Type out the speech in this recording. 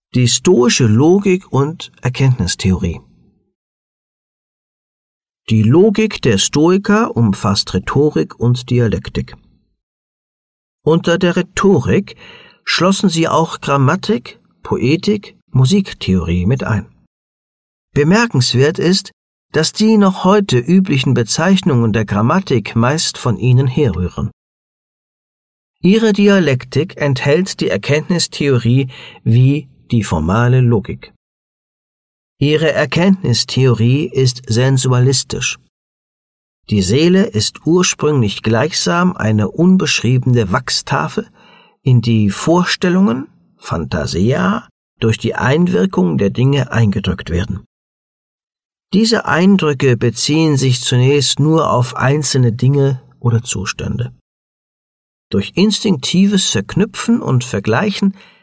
Die stoische Logik und Erkenntnistheorie. Die Logik der Stoiker umfasst Rhetorik und Dialektik. Unter der Rhetorik schlossen sie auch Grammatik, Poetik, Musiktheorie mit ein. Bemerkenswert ist, dass die noch heute üblichen Bezeichnungen der Grammatik meist von ihnen herrühren. Ihre Dialektik enthält die Erkenntnistheorie wie die formale Logik. Ihre Erkenntnistheorie ist sensualistisch. Die Seele ist ursprünglich gleichsam eine unbeschriebene Wachstafel, in die Vorstellungen, Phantasia, durch die Einwirkung der Dinge eingedrückt werden. Diese Eindrücke beziehen sich zunächst nur auf einzelne Dinge oder Zustände. Durch instinktives Verknüpfen und Vergleichen